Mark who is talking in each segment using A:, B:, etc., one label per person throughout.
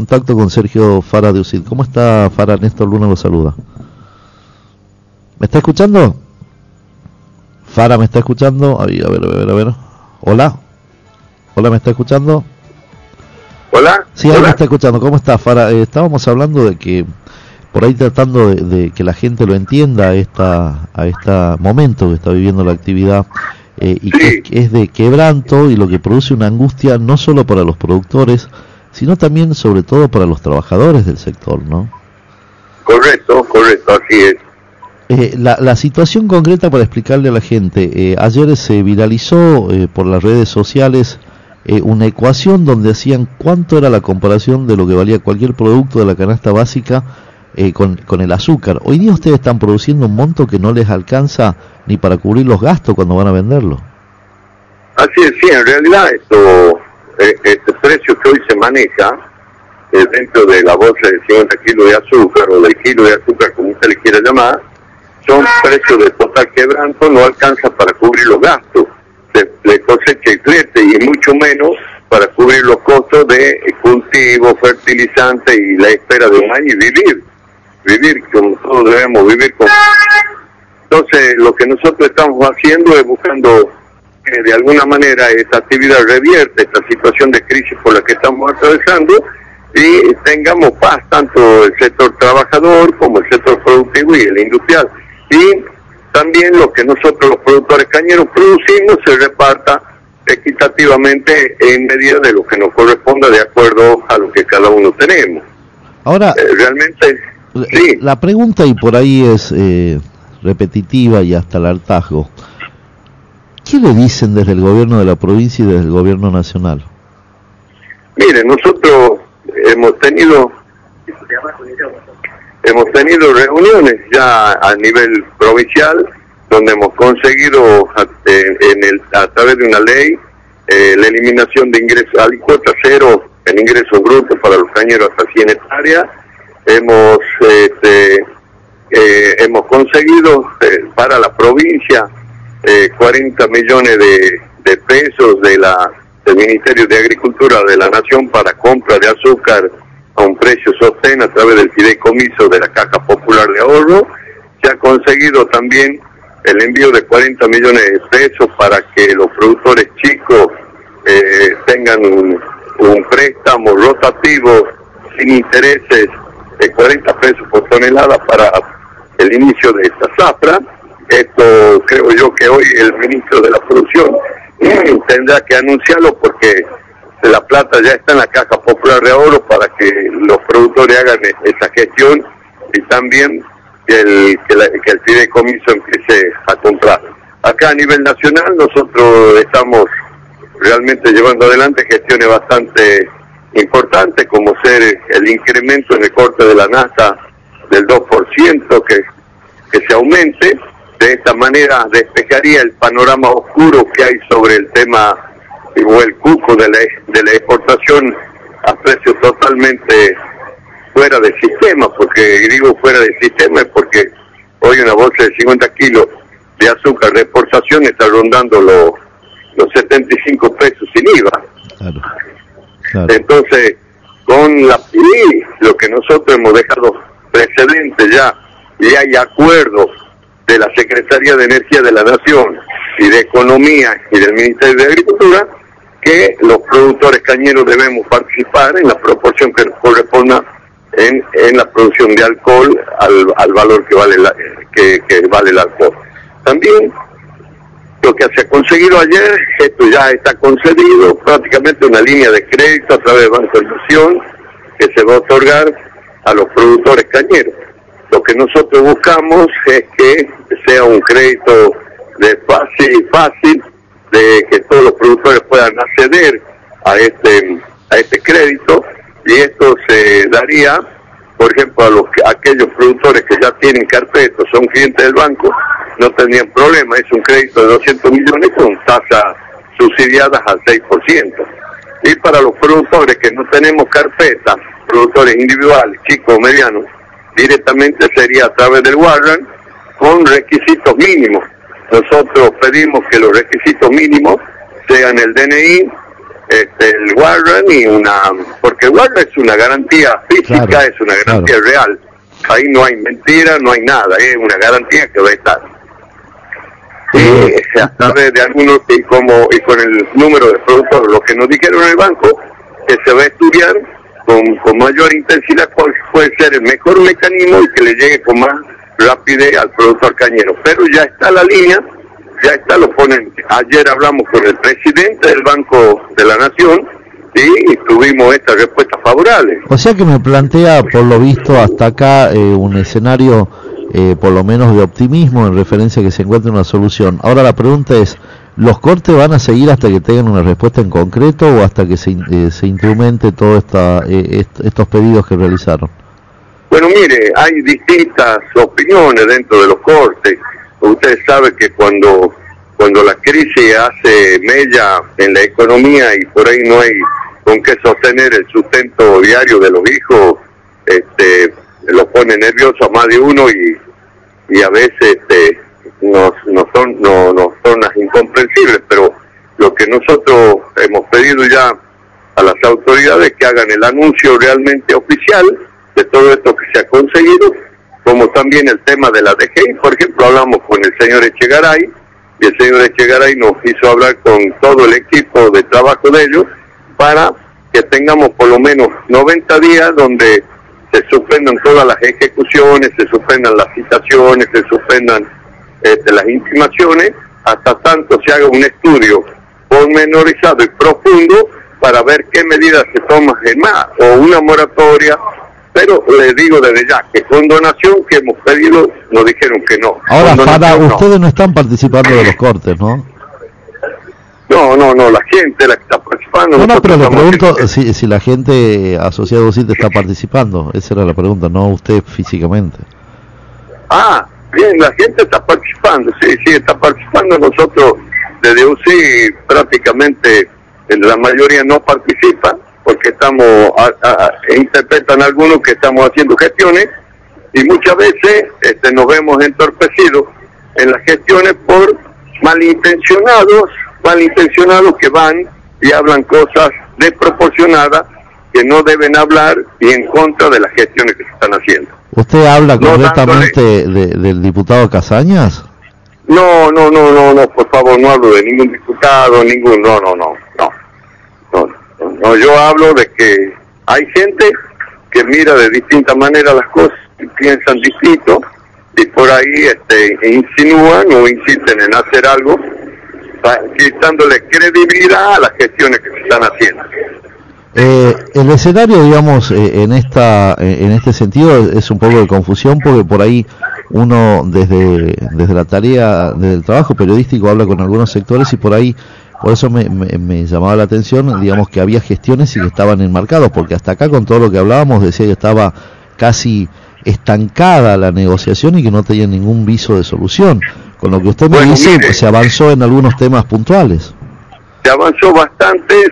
A: contacto con Sergio Fara de UCID. ¿Cómo está, Fara? Néstor Luna lo saluda. ¿Me está escuchando? Fara, ¿me está escuchando? A ver. Hola. Hola, ¿me está escuchando?
B: Hola.
A: Sí, ahí me está escuchando. ¿Cómo está, Fara? Estábamos hablando de que, por ahí tratando de que la gente lo entienda a este momento que está viviendo la actividad, y
B: sí,
A: que es de quebranto y lo que produce una angustia no solo para los productores, sino también, sobre todo, para los trabajadores del sector, ¿no?
B: Correcto, así es.
A: La situación concreta, para explicarle a la gente, ayer se viralizó por las redes sociales una ecuación donde hacían cuánto era la comparación de lo que valía cualquier producto de la canasta básica con el azúcar. Hoy día ustedes están produciendo un monto que no les alcanza ni para cubrir los gastos cuando van a venderlo.
B: Así es, sí, en realidad este precio que hoy se maneja dentro de la bolsa de 50 kilos de azúcar o del kilo de azúcar, como usted le quiera llamar, son precios de total quebranto, no alcanza para cubrir los gastos de cosecha y flete, y mucho menos para cubrir los costos de cultivo, fertilizante y la espera de un año y vivir como todos debemos vivir. Entonces, lo que nosotros estamos haciendo es buscando que de alguna manera esta actividad revierte esta situación de crisis por la que estamos atravesando y tengamos paz tanto el sector trabajador como el sector productivo y el industrial. Y también lo que nosotros los productores cañeros producimos se reparta equitativamente en medida de lo que nos corresponda de acuerdo a lo que cada uno tenemos.
A: Ahora,
B: realmente, sí.
A: La pregunta, y por ahí es repetitiva y hasta el hartazgo, ¿qué le dicen desde el gobierno de la provincia y desde el gobierno nacional?
B: Mire, nosotros hemos tenido reuniones ya a nivel provincial donde hemos conseguido a través de una ley la eliminación de ingresos, alícuota cero en ingresos brutos para los cañeros hasta 100 hectáreas. Hemos conseguido para la provincia 40 millones de pesos del Ministerio de Agricultura de la Nación para compra de azúcar a un precio sostén a través del fideicomiso de la Caja Popular de Ahorro. Se ha conseguido también el envío de 40 millones de pesos para que los productores chicos tengan un préstamo rotativo sin intereses de 40 pesos por tonelada para el inicio de esta zafra. Esto creo yo que hoy el ministro de la Producción tendrá que anunciarlo porque la plata ya está en la Caja Popular de Ahorro para que los productores hagan esa gestión y también que el fideicomiso empiece a comprar. Acá a nivel nacional nosotros estamos realmente llevando adelante gestiones bastante importantes, como ser el incremento en el corte de la nafta del 2%, que se aumente. De esta manera despejaría el panorama oscuro que hay sobre el tema o el cuco de la exportación a precios totalmente fuera del sistema, porque digo fuera del sistema es porque hoy una bolsa de 50 kilos de azúcar de exportación está rondando los 75 pesos sin IVA. Claro. Entonces, lo que nosotros hemos dejado precedente ya, y hay acuerdos de la Secretaría de Energía de la Nación y de Economía y del Ministerio de Agricultura, que los productores cañeros debemos participar en la proporción que nos corresponda en la producción de alcohol al valor que vale el alcohol. También lo que se ha conseguido ayer, esto ya está concedido, prácticamente una línea de crédito a través de Banco de Inversión que se va a otorgar a los productores cañeros. Lo que nosotros buscamos es que sea un crédito fácil, de que todos los productores puedan acceder a este crédito, y esto se daría, por ejemplo, a aquellos productores que ya tienen carpetas, son clientes del banco, no tendrían problema. Es un crédito de 200 millones con tasas subsidiadas al 6%. Y para los productores que no tenemos carpeta, productores individuales, chicos o medianos, directamente sería a través del Warrant con requisitos mínimos. Nosotros pedimos que los requisitos mínimos sean el DNI, el warrant porque el warrant es una garantía física,
A: claro,
B: es una garantía real. Ahí no hay mentira, no hay nada, es una garantía que va a estar. A través de algunos y con el número de productores, lo que nos dijeron en el banco, que se va a estudiar con mayor intensidad cuál puede ser el mejor mecanismo y que le llegue con más rapidez al productor cañero. Pero ya está la línea, ya está, lo ponen. Ayer hablamos con el presidente del Banco de la Nación y tuvimos esta respuesta favorable.
A: O sea que me plantea, por lo visto hasta acá, un escenario por lo menos de optimismo en referencia a que se encuentre una solución. Ahora la pregunta es, ¿los cortes van a seguir hasta que tengan una respuesta en concreto o hasta que se instrumente todos estos pedidos que realizaron?
B: Bueno, mire, hay distintas opiniones dentro de los cortes. Usted sabe que cuando la crisis hace mella en la economía y por ahí no hay con qué sostener el sustento diario de los hijos, lo pone nervioso a más de uno y a veces nos son las incomprensibles, pero lo que nosotros hemos pedido ya a las autoridades que hagan el anuncio realmente oficial de todo esto que se ha conseguido, como también el tema de la DGI. Por ejemplo, hablamos con el señor Echegaray y el señor Echegaray nos hizo hablar con todo el equipo de trabajo de ellos para que tengamos por lo menos 90 días donde se suspendan todas las ejecuciones, se suspendan las citaciones, se suspendan las intimaciones, hasta tanto se haga un estudio pormenorizado y profundo para ver qué medidas se toman en más, o una moratoria. Pero les digo desde ya que con donación que hemos pedido nos dijeron que no.
A: Ahora, para ustedes no están participando de los cortes, ¿no?
B: No, la gente la que está participando.
A: No, pero le pregunto si la gente asociada a UCIT está participando. Esa era la pregunta, no usted físicamente.
B: Bien, la gente está participando, sí, está participando. Nosotros desde UCI prácticamente la mayoría no participa porque interpretan algunos que estamos haciendo gestiones y muchas veces nos vemos entorpecidos en las gestiones por malintencionados que van y hablan cosas desproporcionadas que no deben hablar y en contra de las gestiones que se están haciendo.
A: ¿Usted habla correctamente del diputado Casañas?
B: No, por favor, no hablo de ningún diputado, no, yo hablo de que hay gente que mira de distinta manera las cosas y piensan distinto y por ahí insinúan o insisten en hacer algo quitándole credibilidad a las gestiones que se están haciendo.
A: El escenario, digamos, en este sentido es un poco de confusión porque por ahí uno desde la tarea, desde el trabajo periodístico habla con algunos sectores y por ahí, por eso me llamaba la atención, digamos, que había gestiones y que estaban enmarcados, porque hasta acá con todo lo que hablábamos decía que estaba casi estancada la negociación y que no tenía ningún viso de solución. Con lo que usted me dice, mire, se avanzó en algunos temas puntuales.
B: Se avanzó bastante,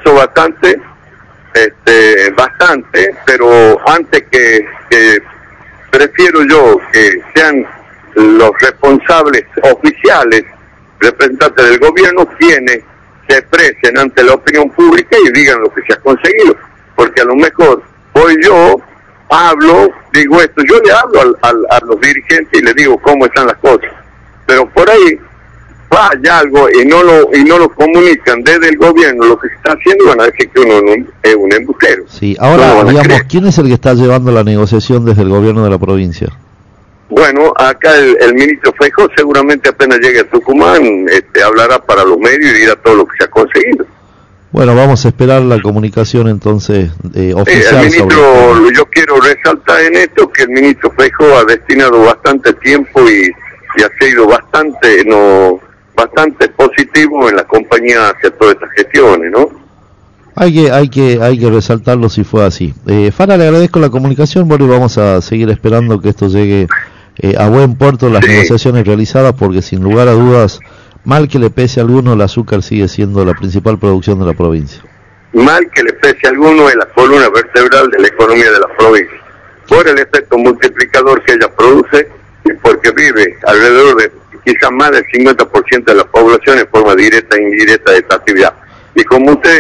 B: pero antes que prefiero yo que sean los responsables oficiales, representantes del gobierno, quienes se expresen ante la opinión pública y digan lo que se ha conseguido, porque a lo mejor voy yo, hablo, digo esto, yo le hablo a los dirigentes y les digo cómo están las cosas, pero por ahí vaya algo y no lo comunican desde el gobierno lo que se está haciendo, van a decir que uno es un embustero.
A: Sí, ahora digamos, ¿quién es el que está llevando la negociación desde el gobierno de la provincia?
B: Bueno, acá el ministro Feijó seguramente apenas llegue a Tucumán, hablará para los medios y dirá todo lo que se ha conseguido.
A: Bueno, vamos a esperar la comunicación entonces oficial.
B: El ministro, yo quiero resaltar en esto que el ministro Feijó ha destinado bastante tiempo y ha sido bastante positivo en la compañía hacia todas estas gestiones, ¿no?
A: Hay que resaltarlo si fue así. Fara, le agradezco la comunicación, bueno, y vamos a seguir esperando que esto llegue a buen puerto, las negociaciones realizadas, porque sin lugar a dudas, mal que le pese a alguno, el azúcar sigue siendo la principal producción de la provincia.
B: Mal que le pese a alguno, es la columna vertebral de la economía de la provincia, por el efecto multiplicador que ella produce y porque vive alrededor de quizás más del 50% de la población en forma directa e indirecta de esta actividad. Y como usted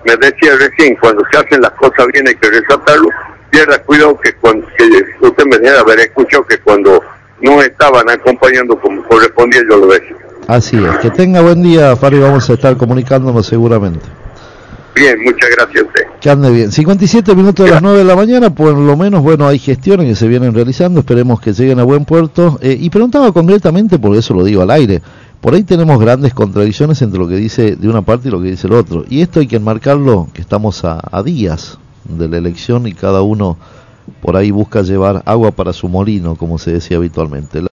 B: me decía recién, cuando se hacen las cosas bien hay que resaltarlo, pierda cuidado que cuando que usted me debe haber escuchado que cuando no estaban acompañando como correspondía yo lo decía.
A: Así es, que tenga buen día, Fari, vamos a estar comunicándonos seguramente.
B: Bien, muchas gracias a usted.
A: Que ande bien. 57 minutos de las 9 de la mañana, por lo menos, bueno, hay gestiones que se vienen realizando, esperemos que lleguen a buen puerto. Y preguntaba concretamente, por eso lo digo al aire, por ahí tenemos grandes contradicciones entre lo que dice de una parte y lo que dice el otro. Y esto hay que enmarcarlo, que estamos a días de la elección y cada uno por ahí busca llevar agua para su molino, como se decía habitualmente.